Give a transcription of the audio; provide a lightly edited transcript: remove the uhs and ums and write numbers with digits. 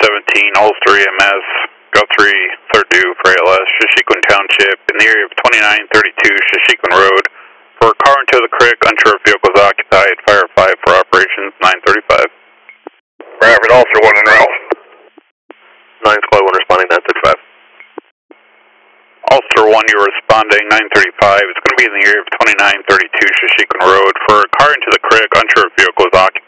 17, Ulster EMS, Guthrie, 3rd due for ALS, Shishikwan Township, in the area of 2932 Shishikwan Road. For a car into the creek, unsure if vehicle is occupied. Fire 5 for operations, 935. Bradford, Ulster 1 en route. 9 Squad 1 responding, 935. Ulster 1, you're responding, 935. It's going to be in the area of 2932 Shishikwan Road. For a car into the creek, unsure if vehicle is occupied.